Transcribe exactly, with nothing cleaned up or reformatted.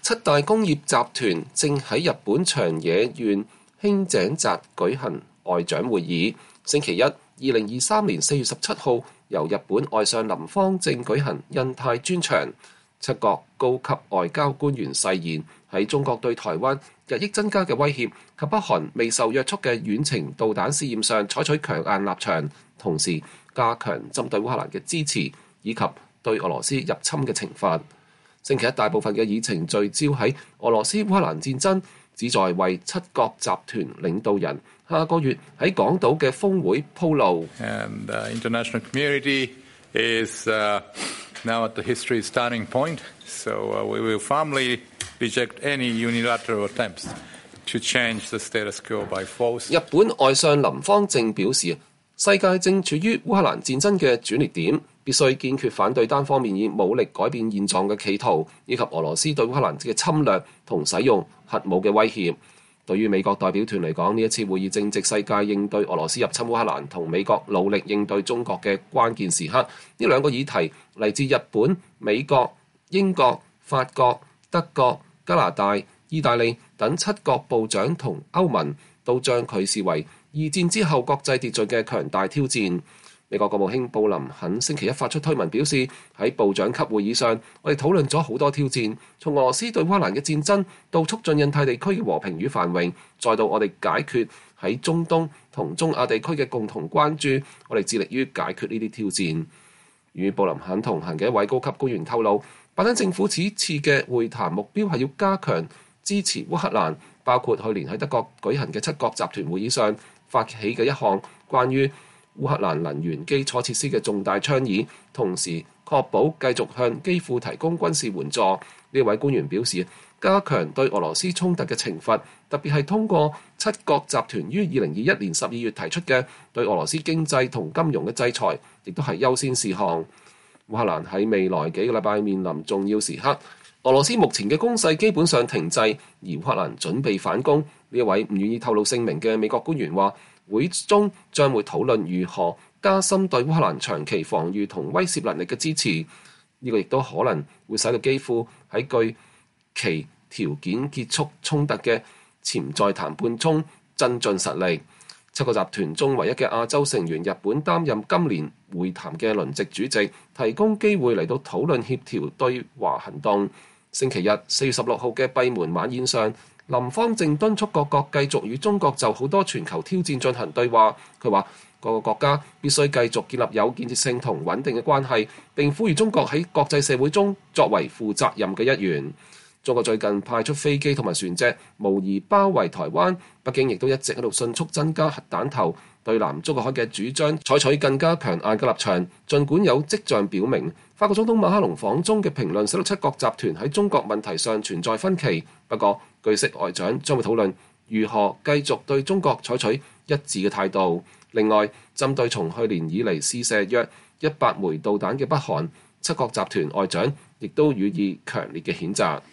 七大工業集團正喺日本長野縣輕井澤舉行外長會議。星期一，二零二三年四月十七號，由日本外相林芳正舉行印太專場。七國高級外交官員誓言喺中國對台灣日益增加嘅威脅及北韓未受約束嘅遠程導彈試驗上採取強硬立場，同時加強針對烏克蘭嘅支持，以及對俄羅斯入侵嘅懲罰。星期一大部分嘅議程聚焦喺俄羅斯烏克蘭戰爭，旨在為七國集團領導人下個月喺港島嘅峰會鋪路。 And the international community is uh, now at the history starting point, so uh, we will firmly reject any unilateral attempts to change the status quo by force. 日本外相林芳正表示，世界正處於烏克蘭戰爭嘅轉捩點，必須堅決反對單方面以武力改變現狀嘅企圖，以及俄羅斯對烏克蘭嘅侵略同使用核武嘅威脅。對於美國代表團嚟講，呢一次會議正值世界應對俄羅斯入侵烏克蘭同美國努力應對中國嘅關鍵時刻。呢兩個議題嚟自日本、美國、英國、法國、德國、加拿大、意大利等七國部長同歐盟都將佢視為二戰之後國際秩序嘅強大挑戰。美國國務卿布林肯星期一發出推文表示，喺部長級會議上，我哋討論咗好多挑戰，從俄羅斯對烏克蘭嘅戰爭到促進印太地區嘅和平與繁榮，再到我哋解決喺中東同中亞地區嘅共同關注，我哋致力於解決呢啲挑戰。與布林肯同行嘅一位高級官員透露，拜登政府此次嘅會談目標係要加強支持烏克蘭，包括去年喺德國舉行嘅七國集團會議上發起嘅一項關於烏克蘭能源基礎設施嘅重大倡議，同時確保繼續向基輔提供軍事援助。呢位官員表示，加強對俄羅斯衝突嘅懲罰，特別係通過七國集團於二零二一年十二月提出嘅對俄羅斯經濟同金融嘅制裁，亦都係優先事項。烏克蘭喺未來幾個禮拜面臨重要時刻，俄羅斯目前嘅攻勢基本上停滯，而烏克蘭準備反攻。呢一位唔願意透露姓名嘅美國官員話，會中將會討論如何加深對烏克蘭長期防禦同威懾能力嘅支持。呢、這個亦都可能會使到基輔喺具其條件結束衝突嘅潛在談判中增進實力。七個集團中唯一嘅亞洲成員日本擔任今年會談嘅輪值主席，提供機會嚟到討論協調對華行動。星期日四月十六號嘅閉門晚宴上，林芳正敦促各國繼續與中國就好多全球挑戰進行對話。佢話各個國家必須繼續建立有建設性同穩定嘅關係，並呼籲中國喺國際社會中作為負責任嘅一員。中國最近派出飛機同埋船隻無疑包圍台灣，北京亦都一直喺度迅速增加核彈頭，對南中國海嘅主張採取更加強硬嘅立場。儘管有跡象表明法國總統馬克龍訪中嘅評論使到七國集團喺中國問題上存在分歧，不過據悉外長將會討論如何繼續對中國採取一致嘅態度。另外，針對從去年以嚟試射約一百枚導彈嘅北韓，七國集團外長亦都予以強烈嘅譴責。